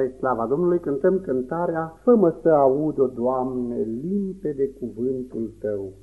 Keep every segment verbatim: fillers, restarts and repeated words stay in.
Spre slava Domnului cântăm cântarea Fă-mă să aud, o Doamne, limpede cuvântul Tău.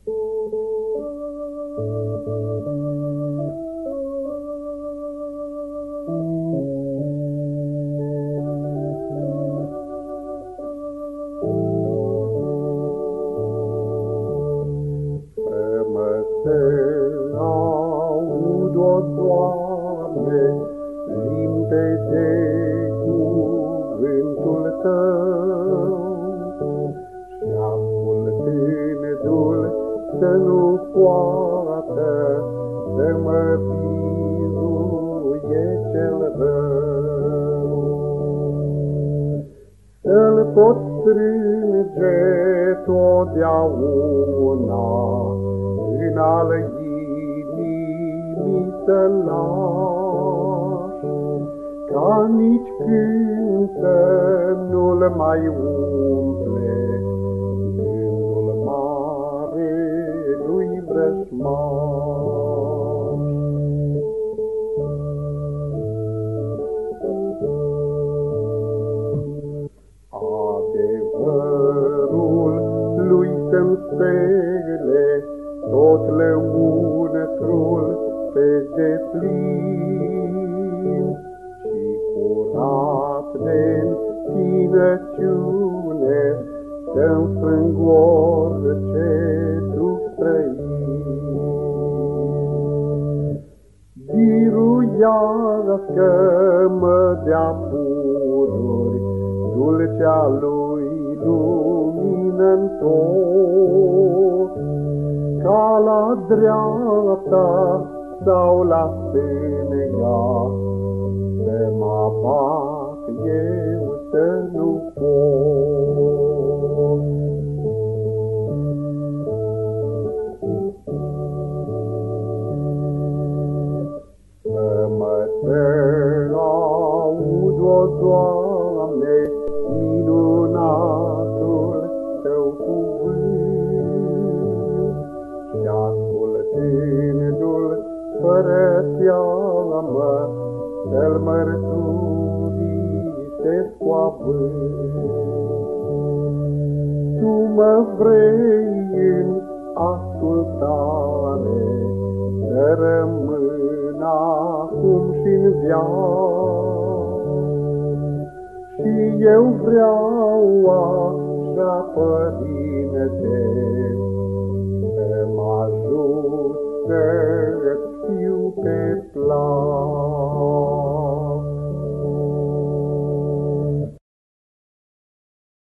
Fă-mă să aud, o Doamne, limpede cuvântul Tău, și ascultându-l să nu poată să mă biruie cel rău. Să-l pot strânge totdeauna în al inimii să-l lași, ca nici când să nu-l mai umple gândul mare lui vrăjmaș. Adevărul lui să-mi spele tot lăunătrul pe deplin, și curat de-ntinăciune să-mi frâng orice duh străin. Biruiască-mă de-a pururi dulcea lui lumină-n tot, ca la dreapta sau la stânga să mă abat eu să nu pot. Fă-mă să aud, o Doamne, minunatul Tău cuvânt, și ascultându-l fără teamă să-l mărturisesc cu avânt. Tu mă vrei în ascultare să rămân acum și-n viață, și eu vreau așa, Părinte,